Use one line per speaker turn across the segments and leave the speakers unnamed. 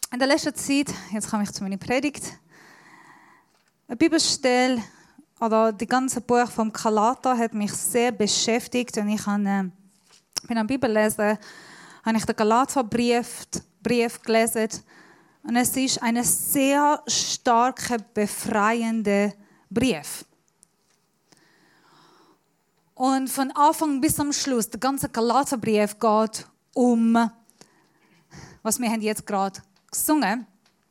In der letzten Zeit, jetzt komme ich zu meiner Predigt, eine Bibelstelle oder das ganze Buch vom Galater hat mich sehr beschäftigt und ich bin am Bibellesen, habe ich den Galaterbrief gelesen und es ist ein sehr starker, befreiender Brief. Und von Anfang bis zum Schluss, der ganze Galaterbrief geht um, was wir haben jetzt gerade gesungen,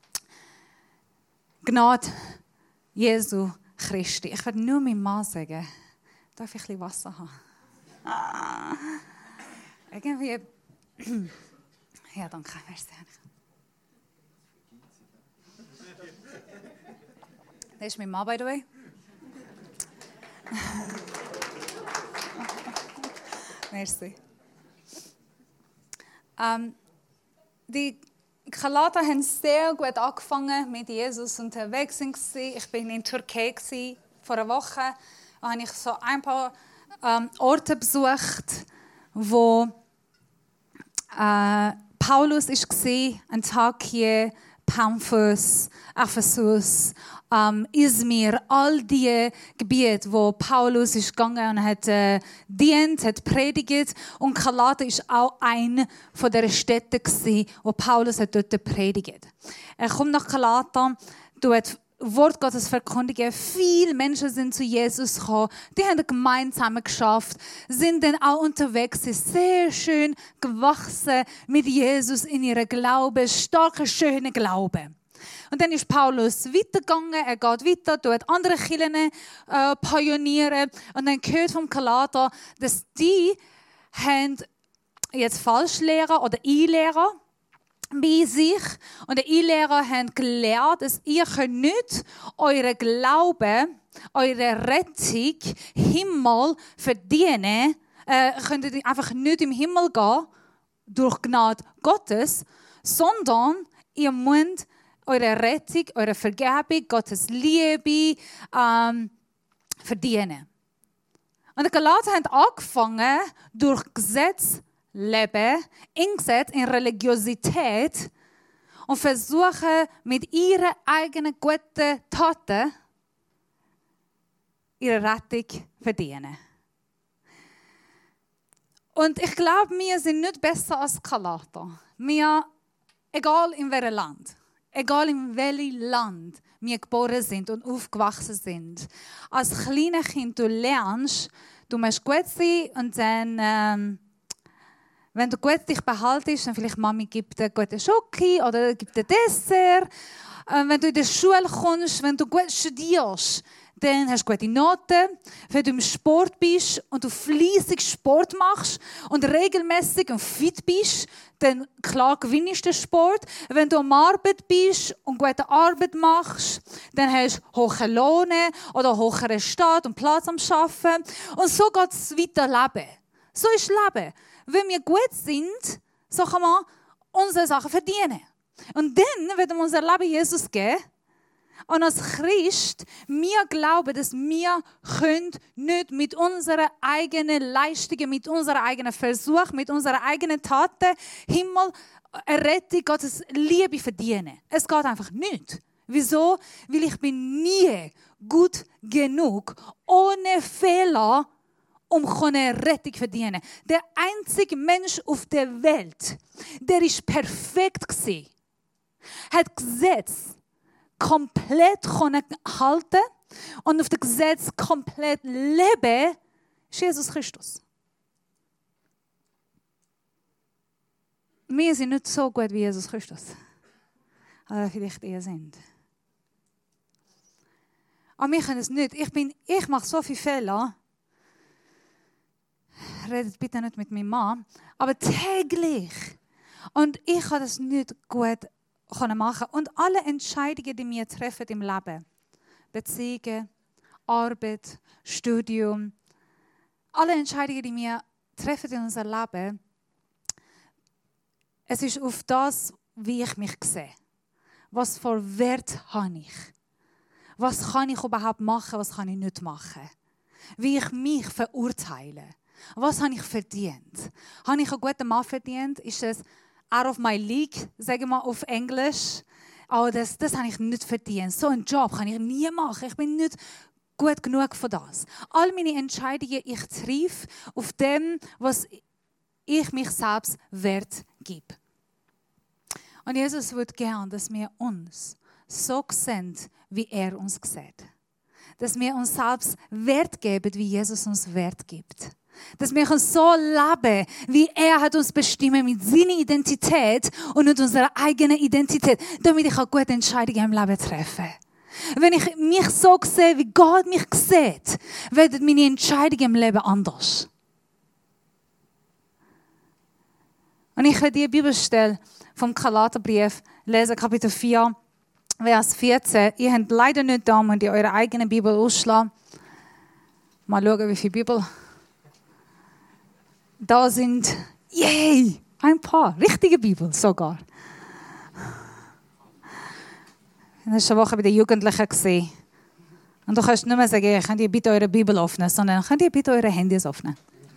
Gnade Jesu Christi. Ich werde nur meinem Mann sagen, darf ich ein bisschen Wasser haben? Irgendwie. Ja, danke. Das ist mein Mann, by the way. Merci. Die Galater haben sehr gut angefangen mit Jesus unterwegs. Ich war in Türkei vor einer Woche. Da habe ich so ein paar Orte besucht, wo Paulus war, Antakya, Pamphos, Ephesus, Izmir, all die Gebiete, wo Paulus ist gegangen und hat dient, hat predigt. Und Galater ist auch eine von der Städte wo Paulus hat dort predigt. Er kommt nach Galater, tut Wort Gottes verkündigen. Viele Menschen sind zu Jesus gekommen. Die haben eine Gemeinde zusammen geschafft, sind dann auch unterwegs, sind sehr schön gewachsen mit Jesus in ihrem Glauben, starker, schöner Glaube. Und dann ist Paulus weitergegangen, er geht weiter, tut andere Kirchen pionieren und dann gehört vom Galater, dass die haben jetzt Falschlehrer oder Einlehrer bei sich und die Einlehrer haben gelernt, dass ihr nicht euren Glauben, eure Rettung, Himmel verdienen, könnt ihr einfach nicht im Himmel gehen durch Gnade Gottes, sondern ihr müsst eure Rettung, eure Vergebung, Gottes Liebe verdienen. Und die Galater haben angefangen, durch Gesetz leben, in Gesetz, in Religiosität und versuchen, mit ihren eigenen guten Taten ihre Rettung zu verdienen. Und ich glaube, wir sind nicht besser als Galater. Wir, egal in welchem Land, egal in welchem Land wir geboren sind und aufgewachsen sind. Als kleines Kind, du lernst, du musst gut sein und dann, wenn du gut dich behaltest, dann vielleicht Mami gibt dir gute Schoki oder gibt dir Dessert. Wenn du in die Schule kommst, wenn du gut studierst, dann hast du gute Noten. Wenn du im Sport bist und du fleissig Sport machst und regelmäßig und fit bist, dann klar gewinnst du den Sport. Wenn du am Arbeit bist und gute Arbeit machst, dann hast du hohe Lohne oder höheren Staat und Platz am Arbeiten. Und so geht es weiter Leben. So ist Leben. Wenn wir gut sind, so kann man unsere Sachen verdienen. Und dann werden wir unser Leben Jesus geben. Und als Christ, wir glauben, dass wir nicht mit unseren eigenen Leistungen, mit unserer eigenen Versuch, mit unseren eigenen Taten Himmel, Rettung, Gottes Liebe verdienen. Es geht einfach nicht. Wieso? Weil ich bin nie gut genug, ohne Fehler, um eine Rettung zu verdienen. Der einzige Mensch auf der Welt, der ist perfekt war, hat Gesetz komplett halten und auf das Gesetz komplett leben, ist Jesus Christus. Wir sind nicht so gut wie Jesus Christus. Aber vielleicht eher sind. Aber wir können es nicht. Ich mache so viele Fehler. Redet bitte nicht mit meinem Mann. Aber täglich. Und ich kann das nicht gut machen. Und alle Entscheidungen, die wir treffen im Leben, Beziehungen, Arbeit, Studium, alle Entscheidungen, die wir treffen in unserem Leben, es ist auf das, wie ich mich sehe. Was für Wert habe ich? Was kann ich überhaupt machen, was kann ich nicht machen? Wie ich mich verurteile. Was habe ich verdient? Habe ich einen guten Mann verdient? Ist es out of my league, sagen wir auf Englisch. Oh, das habe ich nicht verdient. So einen Job kann ich nie machen. Ich bin nicht gut genug für das. All meine Entscheidungen, ich treffe auf dem, was ich mich selbst wert gebe. Und Jesus würde gern, dass wir uns so sehen, wie er uns sieht. Dass wir uns selbst Wert geben, wie Jesus uns Wert gibt. Dass wir uns so leben, wie er hat uns bestimmt mit seiner Identität und mit unserer eigenen Identität, damit ich auch gute Entscheidungen im Leben treffe. Wenn ich mich so sehe, wie Gott mich sieht, werden meine Entscheidungen im Leben anders. Und ich werde die Bibelstelle vom Galaterbrief lesen, Kapitel 4, Vers 14. Ihr habt leider nicht da, und ihr eure eigene Bibel ausschlagen. Mal schauen, wie viele Bibel da sind. Yay! Ein paar. Richtige Bibel sogar. Ich habe schon eine Woche bei den Jugendlichen gesehen. Und du kannst nicht mehr sagen, könnt ihr bitte eure Bibel öffnen, sondern könnt ihr bitte eure Handys öffnen.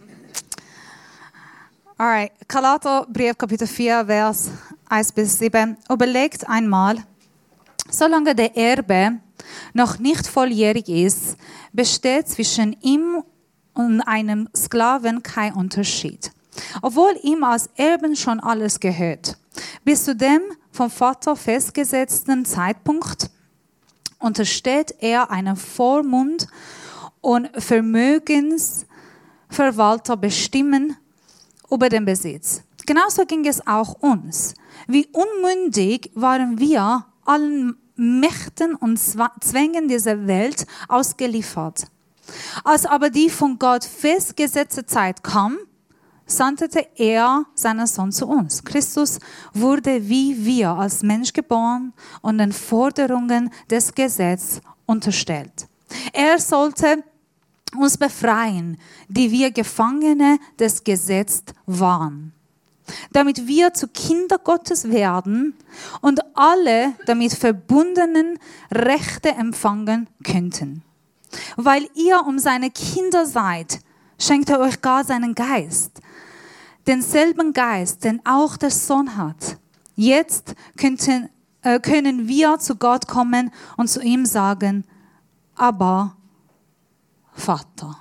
Alright, Galaterbrief, Kapitel 4, Vers 1-7. Überlegt einmal, solange der Erbe noch nicht volljährig ist, besteht zwischen ihm und einem Sklaven kein Unterschied. Obwohl ihm als Erben schon alles gehört. Bis zu dem vom Vater festgesetzten Zeitpunkt untersteht er einem Vormund und Vermögensverwalter bestimmen über den Besitz. Genauso ging es auch uns. Wie unmündig waren wir allen Mächten und Zwängen dieser Welt ausgeliefert. Als aber die von Gott festgesetzte Zeit kam, sandte er seinen Sohn zu uns. Christus wurde wie wir als Mensch geboren und den Forderungen des Gesetzes unterstellt. Er sollte uns befreien, die wir Gefangene des Gesetzes waren, damit wir zu Kinder Gottes werden und alle damit verbundenen Rechte empfangen könnten. Weil ihr um seine Kinder seid, schenkt er euch gar seinen Geist. Denselben Geist, den auch der Sohn hat. Jetzt können wir zu Gott kommen und zu ihm sagen, aber Vater.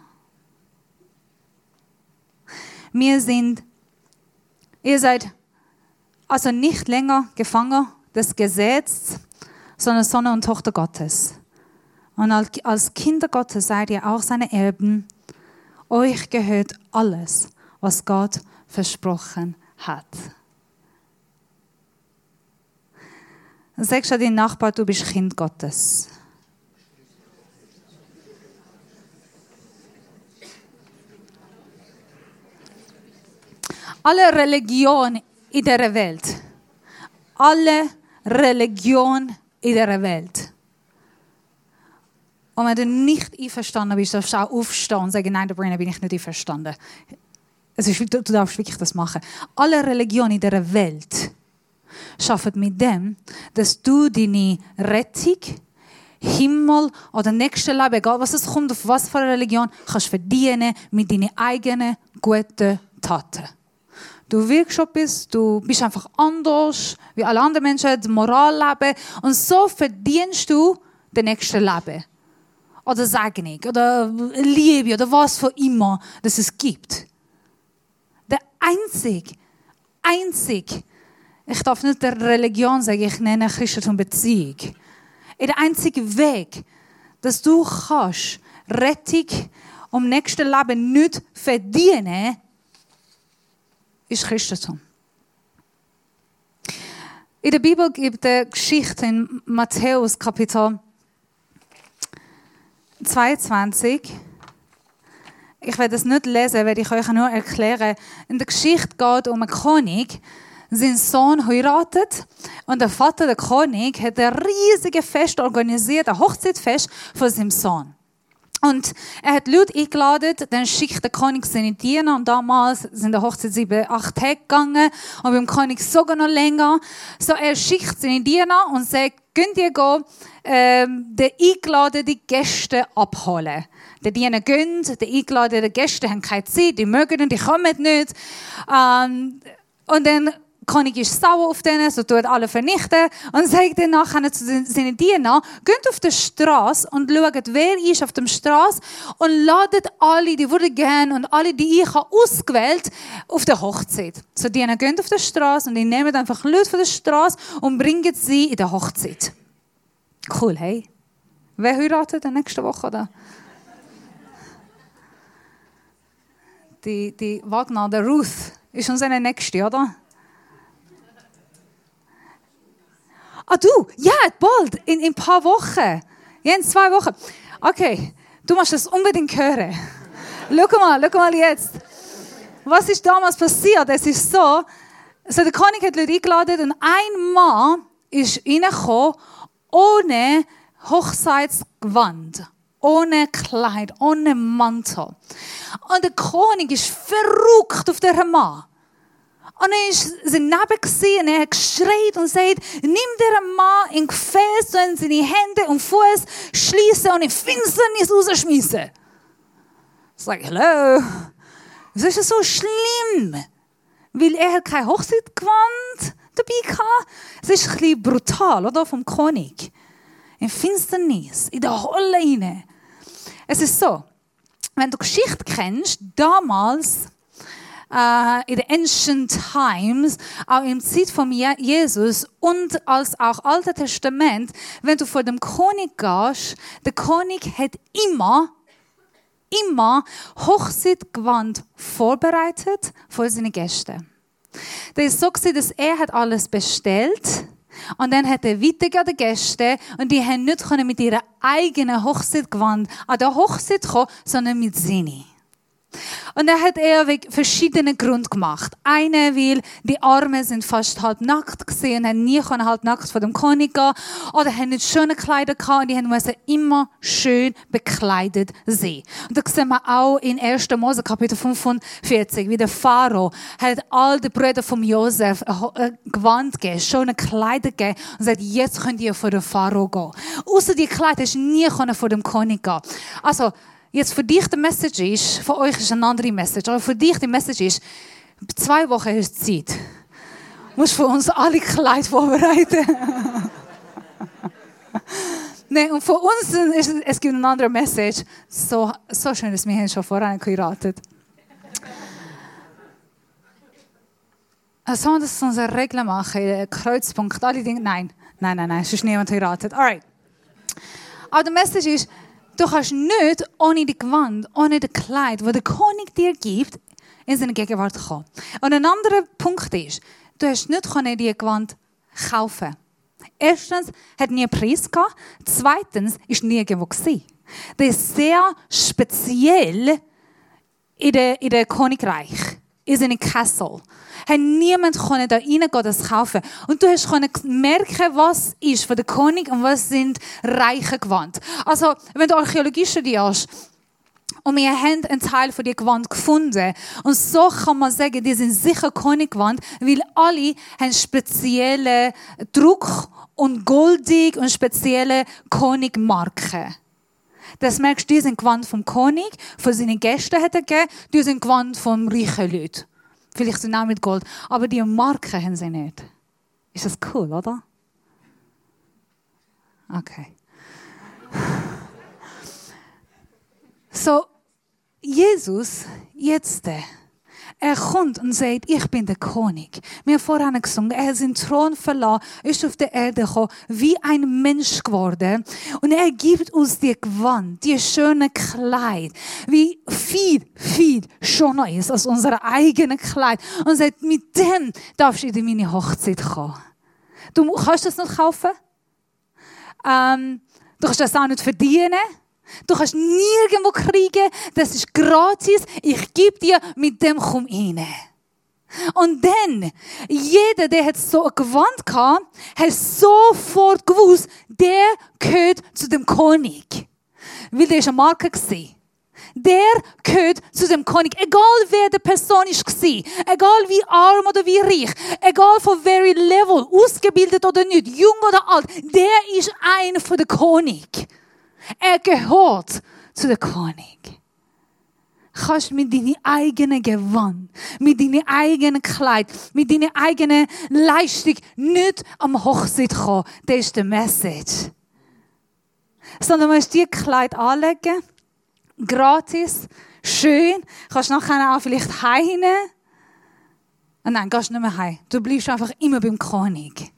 Ihr seid also nicht länger Gefangen des Gesetzes, sondern Sohn und Tochter Gottes. Und als Kinder Gottes seid ihr auch seine Erben. Euch gehört alles, was Gott versprochen hat. Sagst du deinem Nachbarn, du bist Kind Gottes. Alle Religion in der Welt. Alle Religion in der Welt. Und wenn du nicht einverstanden bist, darfst du auch aufstehen und sagen, nein, Brenner, bin ich nicht einverstanden. Du darfst wirklich das machen. Alle Religionen in der Welt schaffen mit dem, dass du deine Rettung, Himmel oder nächste Leben, egal was es kommt, auf was für eine Religion, kannst verdienen mit deinen eigenen guten Taten. Du wirkst etwas, du bist einfach anders, wie alle anderen Menschen, die Moral leben. Und so verdienst du das nächste Leben. Oder Segnung, oder Liebe, oder was für immer das es gibt. Der einzig, ich darf nicht der Religion sagen, ich nenne Christentum Beziehung. Der einzige Weg, dass du kannst Rettung um nächste Leben nicht verdienen, ist Christentum. In der Bibel gibt es eine Geschichte in Matthäus Kapitel 22. Ich werde es nicht lesen, werde ich euch nur erklären. In der Geschichte geht um einen König, sein Sohn heiratet und der Vater, der König, hat ein riesiges Fest organisiert, ein Hochzeitsfest für seinen Sohn. Und er hat Leute eingeladen, dann schickt der König seine Diener, und damals sind die Hochzeit 7-8 Tage gegangen und beim König sogar noch länger. So, er schickt seine Diener und sagt, könnt ihr gehen, die eingeladenen Gäste abholen. Die Diener gehen, die eingeladenen Gäste haben keine Zeit, die mögen nicht, die kommen nicht. Und dann König ist sauer auf denen, so tut alle vernichten und sagt dann nachher zu seinen Dienern, geht auf die Straße und schaut, wer ist auf der Straße und ladet alle, die würde gern und alle, die ich habe ausgewählt, auf die Hochzeit. So die Diener gehen auf die Straße und die nehmen einfach Leute von der Straße und bringen sie in die Hochzeit. Cool, hey? Wer heiratet in der nächsten Woche? Oder? Die Wagner, der Ruth, ist unsere Nächste, oder? Ah, du? Ja, bald. In ein paar Wochen. Ja, in 2 Wochen. Okay, du musst das unbedingt hören. Schau mal jetzt. Was ist damals passiert? Es ist so, der König hat Leute eingeladen und ein Mann ist reingekommen ohne Hochzeitsgewand, ohne Kleid, ohne Mantel. Und der König ist verrückt auf diesen Mann. Und er ist sein Neben und er hat geschreit und sagt, nimm den Mann in Gefäß und seine Hände und Fuß schließen und in Finsternis rausschmeißen. Ich sage, hallo, wieso ist das so schlimm? Weil er hat kein Hochzeitsgewand dabei hatte. Es ist ein bisschen brutal, oder, vom König. In Finsternis, in der Hölle rein. Es ist so, wenn du Geschichte kennst, damals, in den Ancient Times, auch in der Zeit von Jesus und als auch Altes Testament, wenn du vor dem König gehst, der König hat immer Hochzeitsgewand vorbereitet für seine Gäste. Das ist so, dass er hat alles bestellt und dann hat er weitergegeben den Gästen und die haben nicht mit ihrer eigenen Hochzeitsgewand an der Hochzeit kommen, sondern mit seinen. Und er hat verschiedene Gründe gemacht. Eine, weil die Armen sind fast halb nackt gesehen, haben nie halb nackt vor dem König gehen, oder haben nicht schöne Kleider gehabt und die mussten immer schön bekleidet sein. Und das sehen wir auch in 1. Mose Kapitel 45, wie der Pharao hat all die Brüder von Josef Gewand gegeben, schöne Kleider gegeben und sagt, jetzt könnt ihr vor den Pharao gehen. Außer die Kleider hast du nie vor dem König gehen. Also, jetzt für dich die Message ist, für euch ist eine andere Message, aber für dich die Message ist, 2 Wochen hast du Zeit. Du musst für uns alle Kleider vorbereiten. Nein, und für uns es gibt eine andere Message. So schön, dass wir schon vorher geheiratet haben. Sollen wir das zu unserer Regel machen? Kreuzpunkt, alle Dinge? Nein, es ist niemand heiratet. Alright. Aber die Message ist, du kannst nicht ohne die Gewand, ohne das Kleid, das der König dir gibt, in seine Gegenwart kommen. Und ein anderer Punkt ist, du hast nicht die Gewand kaufen. Erstens, hat nie einen Preis gehabt. Zweitens, ist nirgendwo gewesen. Das ist sehr speziell in der Königreich, in seinem Kessel. Hat niemand da reingehen, das kaufen. Und du hast merken, was ist von der König und was sind reiche Gewand. Also, wenn du Archäologie studierst, und wir haben einen Teil von der Gewand gefunden. Und so kann man sagen, die sind sicher Königgewand, weil alle haben spezielle Druck und goldig und spezielle Königmarken. Das merkst du, die sind Gewand vom König, von seinen Gästen hat er gegeben, die sind Gewand von reichen Leuten. Vielleicht sind auch mit Gold, aber die Marken haben sie nicht. Ist das cool, oder? Okay. So, Jesus, jetzt, er kommt und sagt, ich bin der König. Wir haben vorhin gesungen, er hat seinen Thron verlassen, ist auf der Erde gekommen, wie ein Mensch geworden. Und er gibt uns die Gewand, die schöne Kleid, wie viel schöner ist als unser eigenes Kleid. Und sagt, mit dem darfst du in meine Hochzeit kommen. Du kannst das nicht kaufen. Du kannst das auch nicht verdienen. Du kannst nirgendwo kriegen, das ist gratis, ich gebe dir, mit dem komm rein. Und dann, jeder, der hat so ein Gewand gehabt, hat sofort gewusst, der gehört zu dem König. Weil der war eine Marke. Der gehört zu dem König. Egal wer die Person war, egal wie arm oder wie reich, egal von welchem Level, ausgebildet oder nicht, jung oder alt, der ist einer von den König. Er gehört zu dem König. kannst mit deinen eigenen Gewand, mit deinem eigenen Kleid, mit deiner eigenen Leistung nicht am Hochzeit kommen. Das ist die Message. Sondern du musst dir Kleid anlegen, gratis, schön, kannst nachher auch vielleicht heimnehmen. Und dann gehst du nicht mehr heim. Du bleibst einfach immer beim König.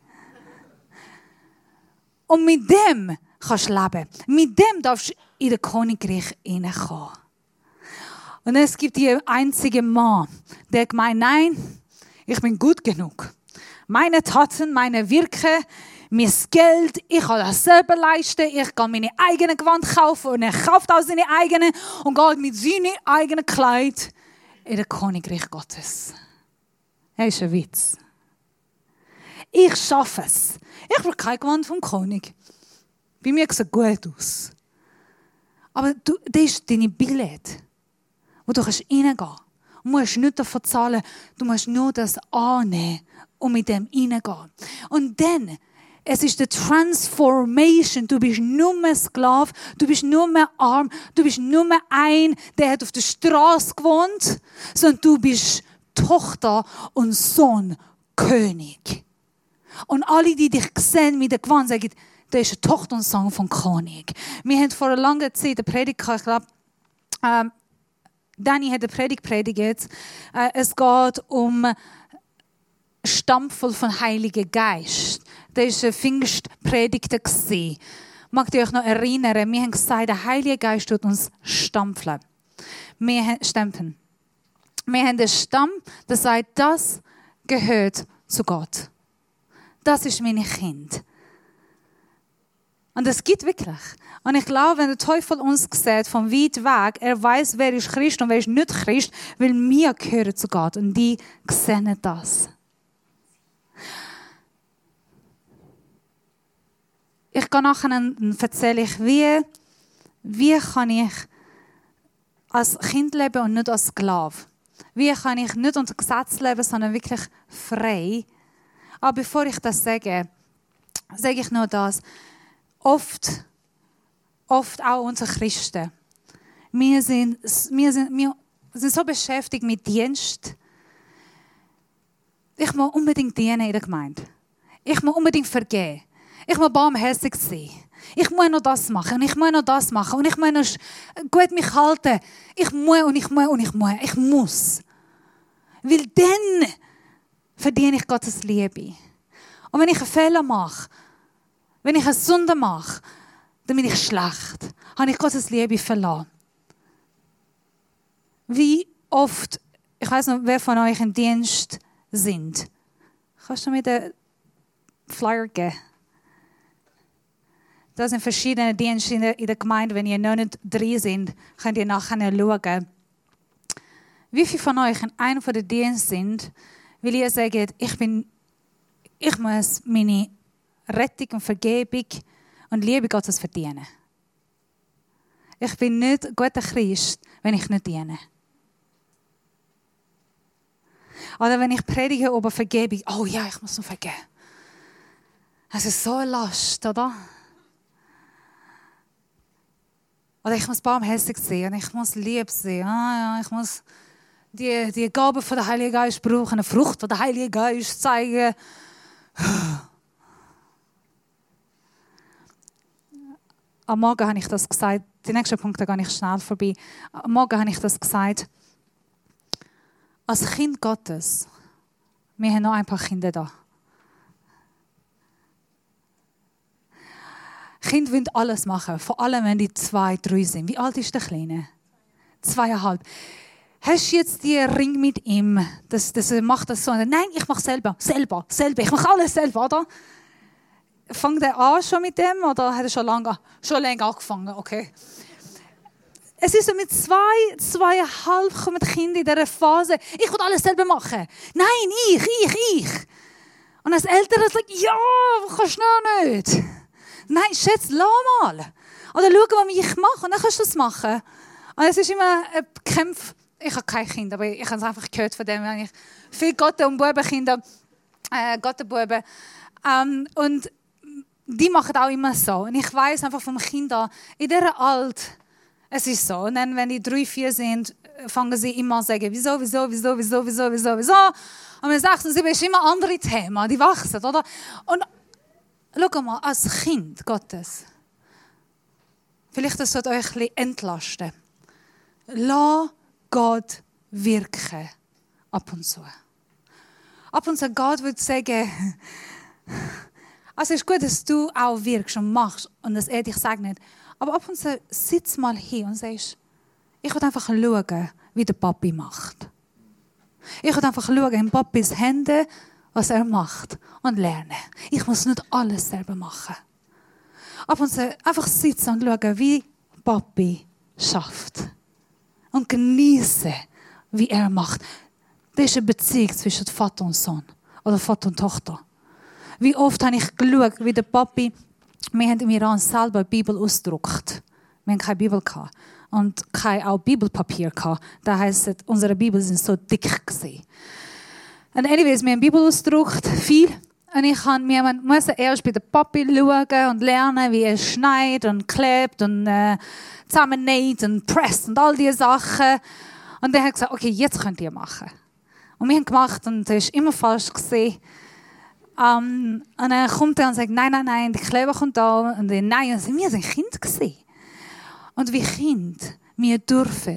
Und mit dem kannst du leben. Mit dem darfst du in das Königreich hineinkommen. Und es gibt die einzige Mann, der gemeint, nein, ich bin gut genug. Meine Taten, meine Wirke, mein Geld, ich kann das selber leisten, ich kann meine eigenen Gewand kaufen und er kauft auch seine eigenen und geht mit seinem eigenen Kleid in das Königreich Gottes. Das ist ein Witz. Ich schaffe es. Ich will kein Gewand vom König. Bei mir sieht es gut aus. Aber das ist dein Billett, wo du reingehen kannst. Du musst nicht davon zahlen, du musst nur das annehmen und mit dem reingehen. Und dann, es ist die Transformation. Du bist nur mehr Sklave, du bist nur mehr arm, du bist nur mehr der hat auf der Straße gewohnt, sondern du bist Tochter und Sohn König. Und alle, die dich sehen mit der Gewand, sagen, das ist eine Tochter und Sohn von König. Wir haben vor einer langen Zeit eine Predigt gehabt, ich glaube, Danny hat eine Predigt predigt. Es geht um Stampfel von Heiligen Geist. Das war eine Pfingstpredigt. Mag ihr euch noch erinnern? Wir haben gesagt, der Heilige Geist tut uns stampfen. Stempeln. Wir haben einen Stamm, der sagt, das gehört zu Gott. Das ist meine Kind. Und das gibt wirklich. Und ich glaube, wenn der Teufel uns sieht, von weit weg, er weiß, wer ist Christ und wer ist nicht Christ, weil wir gehören zu Gott. Und die sehen das. Ich gehe nachher und erzähle ich, wie kann ich als Kind leben und nicht als Sklave. Wie kann ich nicht unter Gesetz leben, sondern wirklich frei. Aber bevor ich das sage ich nur das. Oft auch unsere Christen. Wir sind so beschäftigt mit Dienst. Ich muss unbedingt dienen in der Gemeinde. Ich muss unbedingt vergeben. Ich muss barmherzig sein. Ich muss noch das machen und ich muss noch das machen und ich muss noch gut mich halten. Ich muss. Weil dann verdiene ich Gottes Liebe. Und wenn ich einen Fehler mache, wenn ich eine Sünde mache, dann bin ich schlecht. Habe ich Gottes Liebe verloren. Wie oft, ich weiß noch, wer von euch im Dienst sind. Kannst du mir den Flyer geben? Da sind verschiedene Dienste in der Gemeinde. Wenn ihr noch nicht drin seid, könnt ihr nachher schauen. Wie viele von euch in einem der Dienste sind, weil ihr sagt, ich muss meine Rettung und Vergebung und Liebe Gottes verdienen. Ich bin nicht ein guter Christ, wenn ich nicht diene. Oder wenn ich predige über Vergebung, oh ja, ich muss noch vergeben. Das ist so eine Last, oder? Oder ich muss barmherzig sein und ich muss lieb sein. Ah, ja, ich muss die Gabe von der Heiligen Geist brauchen, eine Frucht von der Heiligen Geist zeigen. Am Morgen habe ich das gesagt. Die nächsten Punkte gehe ich schnell vorbei. Am Morgen habe ich das gesagt. Als Kind Gottes, wir haben noch ein paar Kinder da. Kinder wollen alles machen, vor allem wenn die 2, 3 sind. Wie alt ist der Kleine? 2,5. Hast du jetzt die Ring mit ihm? Das macht das so. Nein, ich mache selber. Ich mache alles selber, oder? Fängt er an schon mit dem oder hat er schon länger angefangen? Okay. Es ist so mit 2, 2,5 kommen die Kinder in dieser Phase. Ich will alles selber machen. Nein, ich. Und als Eltern sagt, ja, kannst du noch nicht. Nein, Schätze, lass mal. Oder schau, was ich mache und dann kannst du das machen. Und es ist immer ein Kampf. Ich habe kein Kind, aber ich habe es einfach gehört von dem, wenn ich viele Gotte- und Bubenkinder, Gottenbuben. Und die machen auch immer so. Und ich weiss einfach vom Kind an, in dieser Alter, Es ist so. Und dann, wenn die 3, 4 sind, fangen sie immer an zu sagen, wieso. Und mit 6 und 7 ist immer andere Themen, die wachsen, oder? Und schau mal, als Kind Gottes, vielleicht das wird euch ein bisschen entlasten. Lass Gott wirken ab und zu. Ab und zu Gott würde sagen, also es ist gut, dass du auch wirkst und machst und dass dich segnet. Aber ab und zu sitz mal hier und sagst, ich will einfach schauen, wie der Papi macht. Ich will einfach schauen in Papis Hände, was er macht und lernen. Ich muss nicht alles selber machen. Ab und zu einfach sitzen und schauen, wie Papi schafft. Und genießen, wie er macht. Das ist eine Beziehung zwischen Vater und Sohn. Oder Vater und Tochter. Wie oft habe ich geschaut, wie der Papi, wir haben im Iran selber die Bibel ausgedruckt. Wir haben keine Bibel gehabt. Und kein auch Bibelpapier gehabt. Das heisst, unsere Bibeln sind so dick gewesen. Und anyways, wir haben die Bibel ausgedruckt, viel. Und wir mussten erst bei der Papi schauen und lernen, wie er schneidet und klebt und zusammennäht und presst und all diese Sachen. Und dann hat er gesagt, okay, jetzt könnt ihr machen. Und wir haben gemacht und das war immer falsch gewesen. Und dann kommt er und sagt, nein, der Kleber kommt da. Und dann, nein, und wir waren Kind gewesen. Und wie Kind, wir dürfen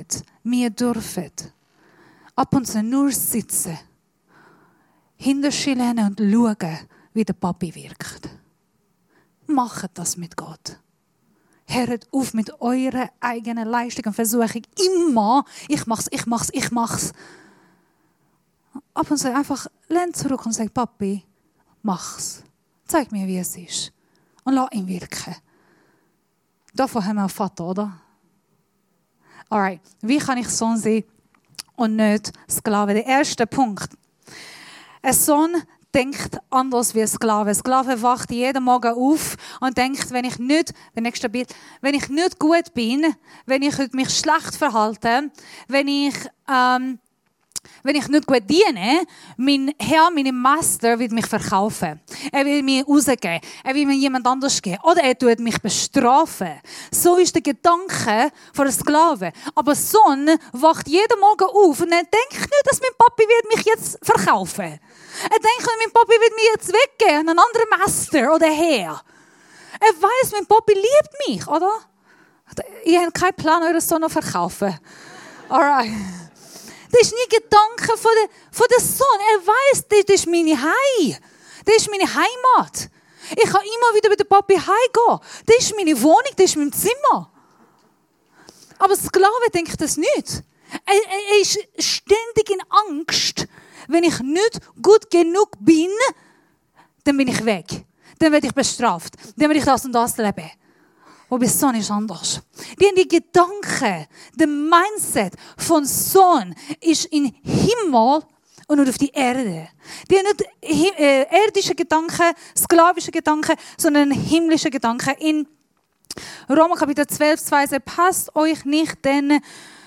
ab und zu nur sitzen, hinterstehen und schauen, wie der Papi wirkt. Macht das mit Gott. Hört auf mit eurer eigenen Leistung und Versuchung. Immer, ich mach's. Ab und zu einfach lehn zurück und sag, Papi, mach's. Zeig mir, wie es ist. Und lass ihn wirken. Davon haben wir einen Vater, oder? Alright. Wie kann ich Sohn sein und nicht Sklave? Der erste Punkt. Ein Sohn denkt anders wie ein Sklave. Ein Sklave wacht jeden Morgen auf und denkt, wenn ich nicht gut bin, wenn ich mich schlecht verhalte, wenn ich nicht gut diene, mein Herr, mein Master wird mich verkaufen. Er will mir rausgeben. Er will mir jemand anders geben. Oder er tut mich bestrafen. So ist der Gedanke von einem Sklaven. Aber Sohn wacht jeden Morgen auf und er denkt nicht, dass mein Papi wird mich jetzt verkaufen. Er denkt nicht, mein Papi wird mich jetzt weggeben an einen anderen Master oder Herr. Er weiß, mein Papi liebt mich, oder? Ihr habt keinen Plan, euren Sohn zu verkaufen. Alright. Das ist nie Gedanke von der Sohn. Er weiss, das ist meine Heim. Das ist meine Heimat. Ich kann immer wieder mit dem Papi heimgehen. Das ist meine Wohnung, das ist mein Zimmer. Aber der Sklave denkt das nicht. Er ist ständig in Angst. Wenn ich nicht gut genug bin, dann bin ich weg. Dann werde ich bestraft. Dann werde ich das und das leben. Aber bei Sohn ist anders. Die Gedanken, der Mindset von Sohn ist im Himmel und nicht auf die Erde. Die haben nicht irdische Gedanken, sklavische Gedanken, sondern himmlische Gedanken. In Römer Kapitel 12, 2 sagt, passt euch nicht den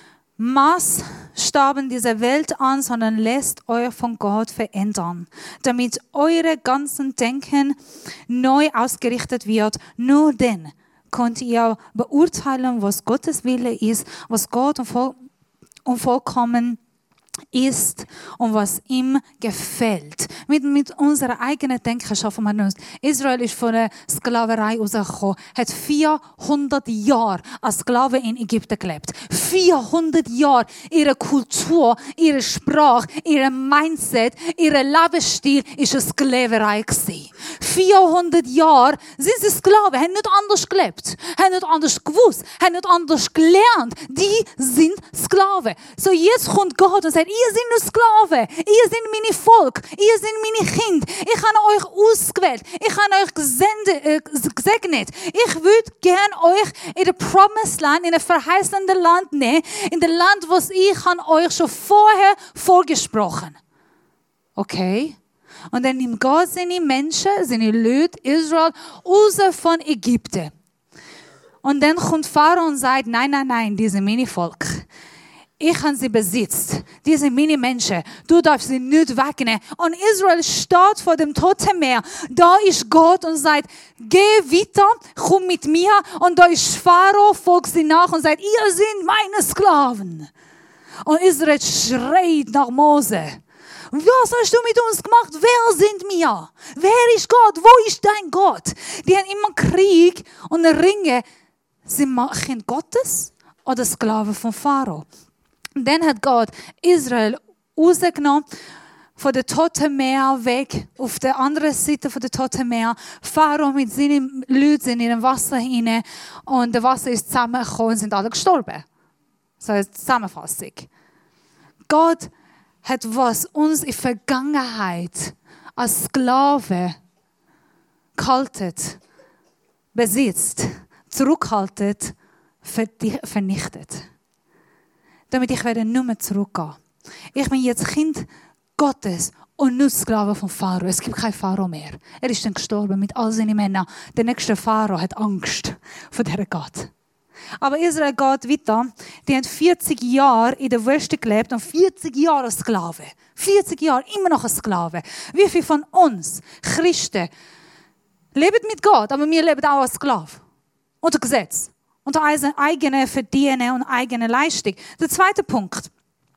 Maßstaben dieser Welt an, sondern lasst euch von Gott verändern, damit eure ganzen Denken neu ausgerichtet wird. Nur dann könnt ihr beurteilen, was Gottes Wille ist, was Gott und vollkommen ist und was ihm gefällt. Mit unserer eigenen Denken schaffen wir nicht. Israel ist von der Sklaverei rausgekommen, hat 400 Jahre als Sklave in Ägypten gelebt. 400 Jahre. Ihre Kultur, ihre Sprache, ihr Mindset, ihr Lebensstil ist eine Sklaverei gewesen. 400 Jahre sind sie Sklaven, haben nicht anders gelebt, haben nicht anders gewusst, haben nicht anders gelernt. Die sind Sklaven. So jetzt kommt Gott und sagt, ihr seid nur Sklaven, ihr seid meine Volk, ihr seid meine Kinder. Ich habe euch ausgewählt, ich habe euch gesegnet. Ich würde gerne euch in das Promised Land, in ein verheißendes Land nehmen, in das Land, was ich euch schon vorher vorgesprochen. Okay? Und dann nimmt Gott seine Menschen, seine Leute, Israel, raus von Ägypten. Und dann kommt Pharao und sagt, nein, die sind meine Volk. ich habe sie besitzt. Die sind meine Menschen. Du darfst sie nicht wegnehmen. Und Israel steht vor dem Toten Meer. Da ist Gott und sagt, geh weiter, komm mit mir. Und da ist Pharao, folgt sie nach und sagt, ihr seid meine Sklaven. Und Israel schreit nach Mose. Was hast du mit uns gemacht? Wer sind wir? Wer ist Gott? Wo ist dein Gott? Die haben immer Krieg und Ringe. Sind wir Kind Gottes oder Sklaven von Pharao? Und dann hat Gott Israel rausgenommen von der Toten Meer weg, auf der anderen Seite von der Toten Meer. Pharao mit seinen Leuten in dem Wasser hinein und das Wasser ist zusammengekommen und sind alle gestorben. So eine Zusammenfassung. Gott hat was uns in der Vergangenheit als Sklave gehalten, besitzt, zurückhaltet, vernichtet. Damit ich nicht mehr zurückgehen. Ich bin jetzt Kind Gottes und nicht Sklave von Pharao. Es gibt keinen Pharao mehr. Er ist dann gestorben mit all seinen Männern. Der nächste Pharao hat Angst vor diesem Gott. Aber Israel geht weiter. Die haben 40 Jahre in der Wüste gelebt und 40 Jahre als Sklave. 40 Jahre immer noch als Sklave. Wie viele von uns, Christen, leben mit Gott, aber wir leben auch als Sklave. Unter Gesetz. Unter eigene Verdienen und eigene Leistung. Der zweite Punkt.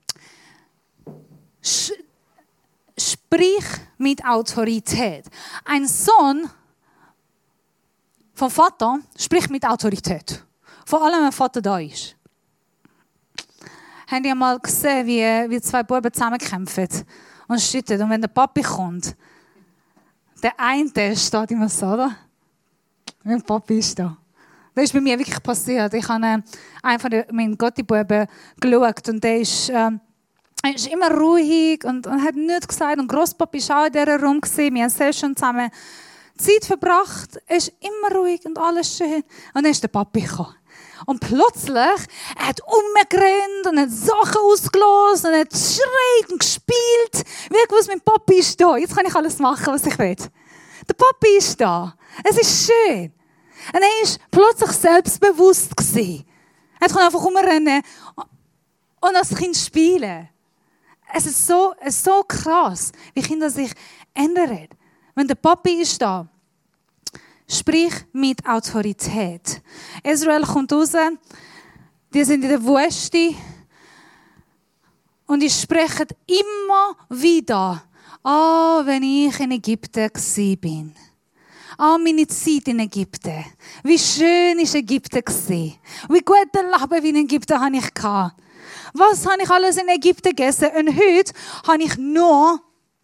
Sprich mit Autorität. Ein Sohn vom Vater spricht mit Autorität. Vor allem, wenn der Vater da ist. Habt ihr mal gesehen, wie zwei Buben zusammenkämpfen und streiten? Und wenn der Papi kommt, der eine steht immer so, oder? Mein Papi ist da. Das ist bei mir wirklich passiert. Ich habe einen von meinen Gotti-Buben geschaut und der ist immer ruhig und hat nichts gesagt. Und Grosspapi war auch in dieser Raum. Wir haben sehr schön zusammen Zeit verbracht. Er ist immer ruhig und alles schön. Und dann ist der Papi gekommen. Und plötzlich, er hat umgerannt und hat Sachen ausgelöst und hat geschreit und gespielt. Wie gewusst, mein Papi ist da. Jetzt kann ich alles machen, was ich will. Der Papi ist da. Es ist schön. Und er war plötzlich selbstbewusst gewesen. Er konnte einfach rumrennen und als Kind spielen. Es ist so krass, wie Kinder sich ändern. Wenn der Papi ist da, sprich mit Autorität. Israel kommt raus, die sind in der Wüste und die sprechen immer wieder, wenn ich in Ägypten war. Meine Zeit in Ägypten. Wie schön war Ägypten. Wie gute Leben in Ägypten hatte ich. Was habe ich alles in Ägypten gegessen? Und heute habe ich nur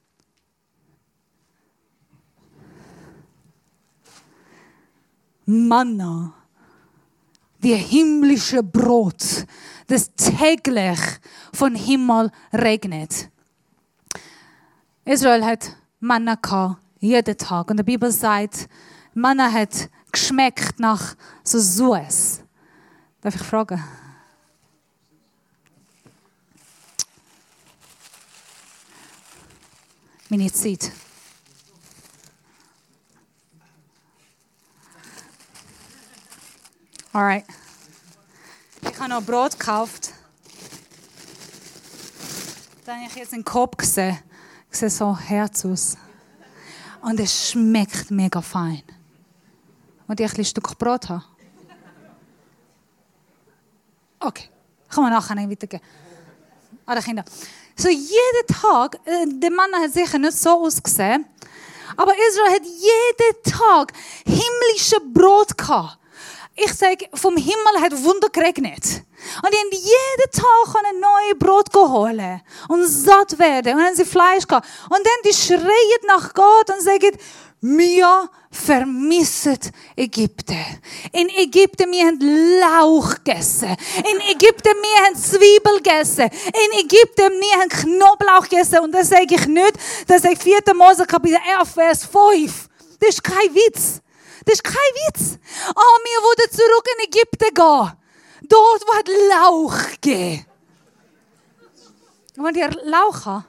Manna, die himmlische Brot, das täglich von Himmel regnet. Israel hat Manna gehabt, jeden Tag. Und die Bibel sagt, Manna hat geschmeckt nach so Suez. Darf ich fragen? Meine Zeit. Alright. Ich habe noch Brot gekauft. Da habe ich jetzt einen Kopf gesehen. Ich sehe so Herz aus. Und es schmeckt mega fein. Und ich ein Stück Brot habe. Okay. Kann man nachher nicht weitergeben. Alle Kinder. So jeden Tag, der Mann hat sicher nicht so ausgesehen, aber Israel hat jeden Tag himmlische Brot gehabt. Ich sage, vom Himmel hat Wunder geregnet. Und die haben jeden Tag ein neues Brot geholt und satt werden. Und dann haben sie Fleisch gehabt. Und dann die schreien nach Gott und sagen, wir vermissen Ägypten. In Ägypten, wir haben Lauch gegessen. In Ägypten, wir haben Zwiebel gegessen. In Ägypten, wir haben Knoblauch gegessen. Und das sage ich nicht. Das sagt 4. Mose Kapitel 11, Vers 5. Das ist kein Witz. Das ist kein Witz. Wir wollen zurück in Ägypten gehen. Dort, wo es Lauch gibt. Wollt ihr Lauch haben?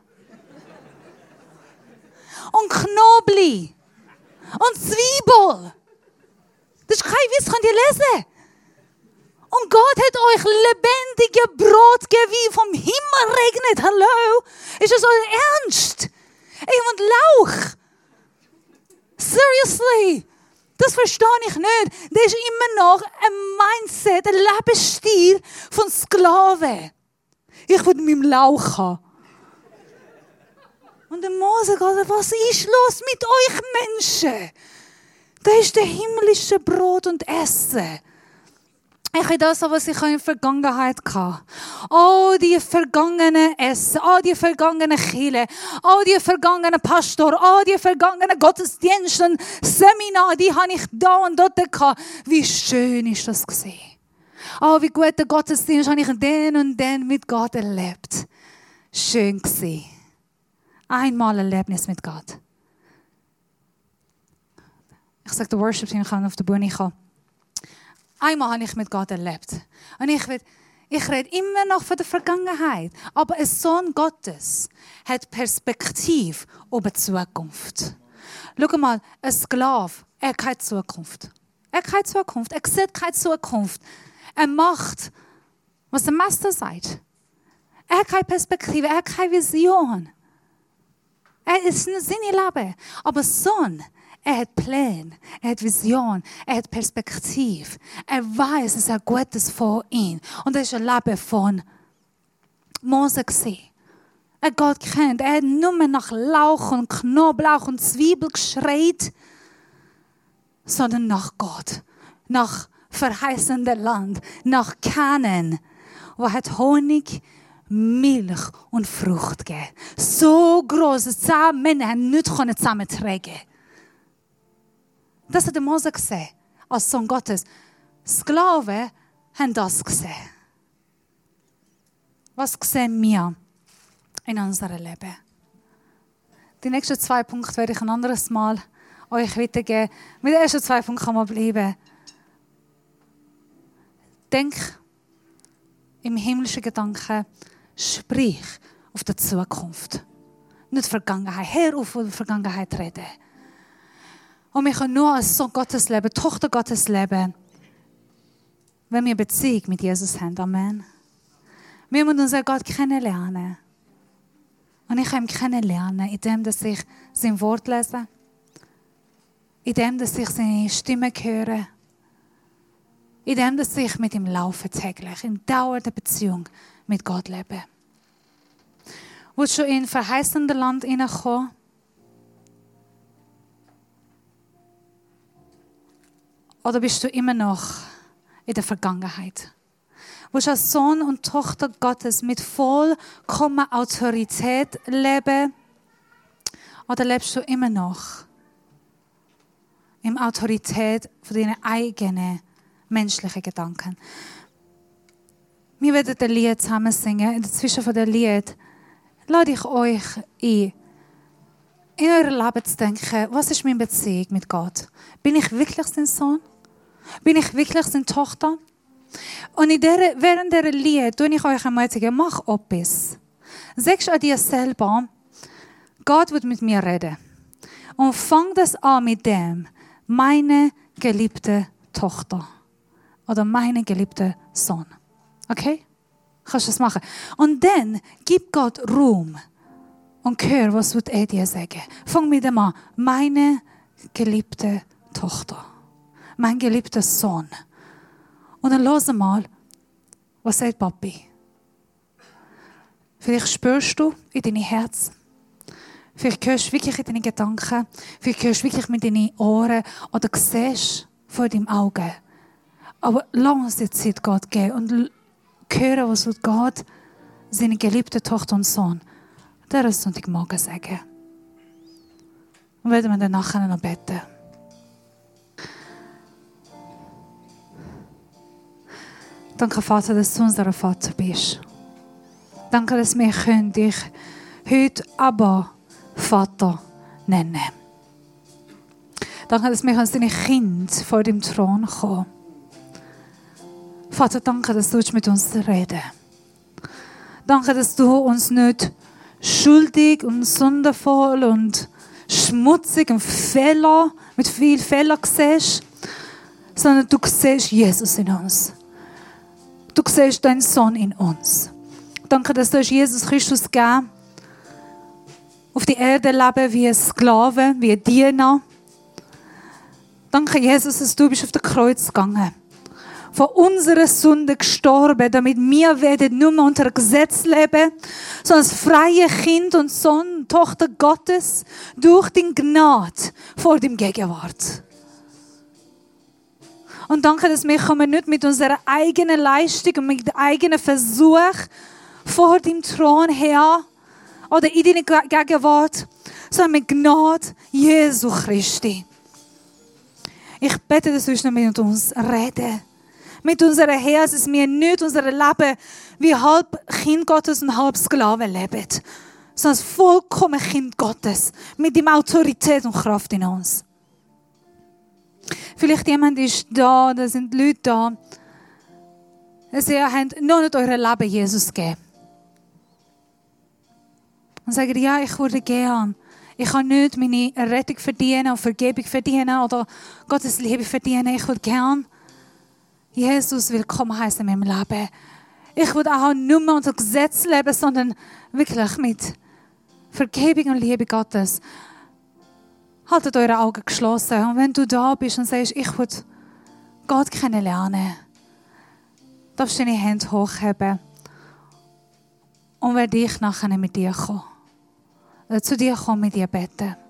Und Knoblauch. Und Zwiebel. Das ist kein Witz, könnt ihr lesen. Und Gott hat euch lebendige Brot gegeben, wie vom Himmel regnet. Hallo? Ist das euer Ernst? Und Lauch. Seriously. Das verstehe ich nicht. Das ist immer noch ein Mindset, ein Lebensstil von Sklaven. Ich will meinen Lauch haben. Und der Mose sagt, was ist los mit euch Menschen? Das ist der himmlische Brot und Essen. Ich habe das, was ich in der Vergangenheit hatte. Oh, die vergangenen Essen, oh, die vergangenen Kirchen, oh, die vergangenen Pastor, oh, die vergangenen Gottesdienste und Seminare, die habe ich da und dort gehabt. Wie schön ist das gewesen. Oh, wie gut der Gottesdienst habe ich den und den mit Gott erlebt. Schön gewesen. Einmal ein Erlebnis mit Gott. Ich sage, der Worship-Team kann auf der Bühne kommen. Einmal habe ich mit Gott erlebt. Und ich rede immer noch von der Vergangenheit. Aber ein Sohn Gottes hat Perspektive über die Zukunft. Schau mal, ein Sklave, er hat keine Zukunft. Er hat keine Zukunft. Er sieht keine Zukunft. Er macht, was der Meister sagt. Er hat keine Perspektive, er hat keine Vision. Er ist in seinem Leben. Aber Sohn, er hat Pläne, er hat Vision, er hat Perspektive. Er weiß, es ist ein Gutes von ihm. Und das ist ein Leben von Mose gewesen. Er hat Gott kennt. Er hat nur mehr nach Lauch und Knoblauch und Zwiebel geschreit, sondern nach Gott, nach verheißendem Land, nach Kanaan, wo hat Honig, Milch und Frucht gegeben. So groß, 10 Männer haben nicht zusammentragen. Das hat der Mose gesehen, als Sohn Gottes. Sklaven haben das gesehen. Was sehen wir in unserem Leben? Die nächsten 2 Punkte werde ich ein anderes Mal euch weitergeben. Mit den ersten 2 Punkten kann man bleiben. Denk im himmlischen Gedanken, sprich auf die Zukunft. Nicht die Vergangenheit. Hör auf, über die Vergangenheit reden. Und wir können nur als Sohn Gottes leben, Tochter Gottes leben, wenn wir Beziehung mit Jesus haben. Amen. Wir müssen unseren Gott kennenlernen. Und ich kann ihn kennenlernen, indem ich sein Wort lese, indem ich seine Stimme höre, indem ich mit ihm laufe täglich, in dauernder Beziehung mit Gott lebe. Willst du in ein verheißendes Land hineinkommen? Oder bist du immer noch in der Vergangenheit? Willst du als Sohn und Tochter Gottes mit vollkommener Autorität leben? Oder lebst du immer noch in Autorität von deinen eigenen menschlichen Gedanken? Wir werden ein Lied zusammen singen. In der Zwischen von dem Lied lade ich euch ein, in eurem Leben zu denken, was ist meine Beziehung mit Gott? Bin ich wirklich sein Sohn? Bin ich wirklich seine Tochter? Und während dieser Lied tue ich euch ermutigen, mach etwas. Sagst an dir selber, Gott wird mit mir reden. Und fang das an mit dem, meine geliebte Tochter. Oder meine geliebte Sohn. Okay? Kannst du das machen? Und dann gib Gott Raum. Und hör, was wird er dir sagen. Fang mit dem an, meine geliebte Tochter. Mein geliebter Sohn. Und dann hör mal, was sagt Papi? Vielleicht spürst du in deinem Herz. Vielleicht hörst du wirklich in deinen Gedanken. Vielleicht hörst du wirklich mit deinen Ohren. Oder siehst vor deinem Auge. Aber lass uns die Zeit Gott geben und hören, was wird Gott seine geliebte Tochter und Sohn dieser Sonntagmorgen sagen. Und werden wir dann nachher noch beten. Danke, Vater, dass du unser Vater bist. Danke, dass wir dich heute aber Vater nennen. Danke, dass wir als deine Kinder vor dem Thron kommen. Vater, danke, dass du mit uns reden. Danke, dass du uns nicht schuldig und sündenvoll und schmutzig und mit viel Fehler siehst, sondern du siehst Jesus in uns. du siehst deinen Sohn in uns. Danke, dass du Jesus Christus gegeben auf die Erde leben wie ein Sklave, wie ein Diener. Danke, Jesus, dass du bist auf das Kreuz gegangen. Von unserer Sünde gestorben, damit wir werden nur mehr unter Gesetz leben, sondern als freie Kind und Sohn, Tochter Gottes, durch die Gnade vor dem Gegenwart. Und danke, dass wir kommen nicht mit unserer eigenen Leistung und mit dem eigenen Versuch vor dem Thron her oder in deiner Gegenwart, sondern mit Gnade Jesu Christi. Ich bete, dass du noch mit uns reden. Mit unserem Herz, dass wir nicht unser Leben wie halb Kind Gottes und halb Sklave leben, sondern vollkommen Kind Gottes mit dem Autorität und Kraft in uns. Vielleicht jemand ist da, da sind Leute da, sie haben noch nicht euer Leben Jesus gegeben. Und sagen, ja, ich würde gern. Ich kann nicht meine Rettung verdienen und Vergebung verdienen oder Gottes Liebe verdienen. Ich würde gern Jesus willkommen heißen in meinem Leben. Ich würde auch nicht mehr unter Gesetz leben, sondern wirklich mit Vergebung und Liebe Gottes. Haltet eure Augen geschlossen. Und wenn du da bist und sagst, ich würde Gott kennenlernen, darfst du deine Hände hochheben. Und werde ich nachher mit dir kommen. Zu dir kommen, mit dir beten.